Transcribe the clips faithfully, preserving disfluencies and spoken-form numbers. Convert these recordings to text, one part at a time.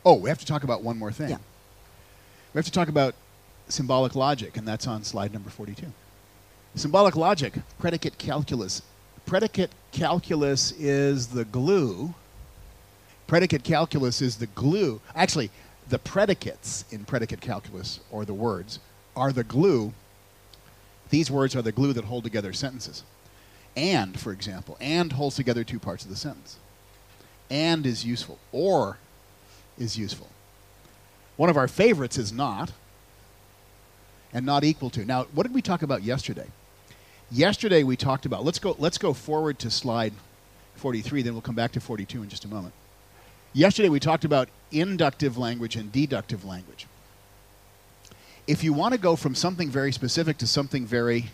Oh, we have to talk about one more thing. Yeah. We have to talk about symbolic logic, and that's on slide number forty-two. Symbolic logic, predicate calculus. Predicate calculus is the glue. Predicate calculus is the glue. Actually, the predicates in predicate calculus, or the words, are the glue. These words are the glue that hold together sentences. And, for example, and holds together two parts of the sentence. And is useful. Or is useful. One of our favorites is not, and not equal to. Now, what did we talk about yesterday? Yesterday we talked about, let's go, let's go forward to slide forty-three, then we'll come back to forty-two in just a moment. Yesterday we talked about inductive language and deductive language. If you want to go from something very specific to something very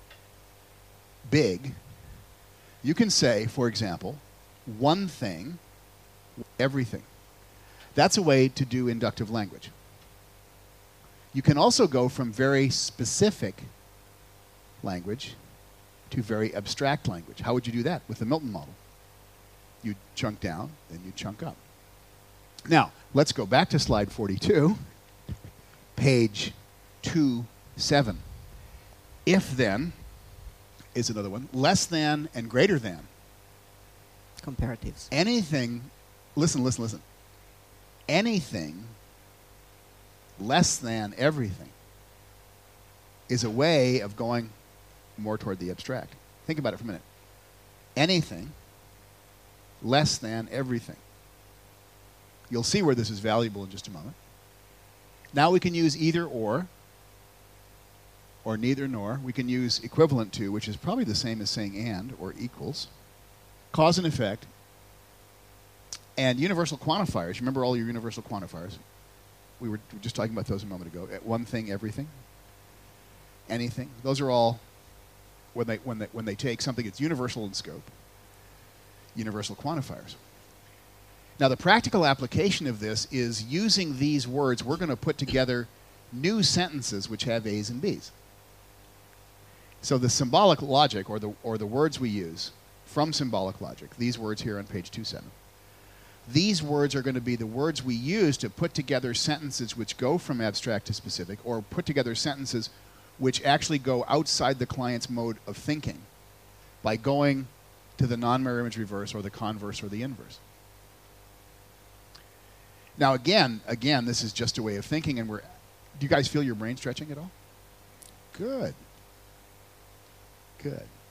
big, you can say, for example, one thing, everything. That's a way to do inductive language. You can also go from very specific language to very abstract language. How would you do that? With the Milton model. You chunk down, then you chunk up. Now, let's go back to slide forty-two, page two seven. If then is another one. Less than and greater than. Comparatives. Anything, listen, listen, listen. Anything less than everything is a way of going more toward the abstract. Think about it for a minute. Anything less than everything. You'll see where this is valuable in just a moment. Now we can use either or, or neither nor. We can use equivalent to, which is probably the same as saying and, or equals. Cause and effect. And universal quantifiers. Remember all your universal quantifiers? We were just talking about those a moment ago. One thing, everything, anything. Those are all, when they, when they, when they take something that's universal in scope, universal quantifiers. Now, the practical application of this is using these words, we're going to put together new sentences which have A's and B's. So the symbolic logic, or the, or the words we use from symbolic logic, these words here on page two seven, these words are going to be the words we use to put together sentences which go from abstract to specific, or put together sentences which actually go outside the client's mode of thinking by going to the non-mirror image reverse or the converse or the inverse. Now again, again, this is just a way of thinking, and we're, do you guys feel your brain stretching at all? Good. Good.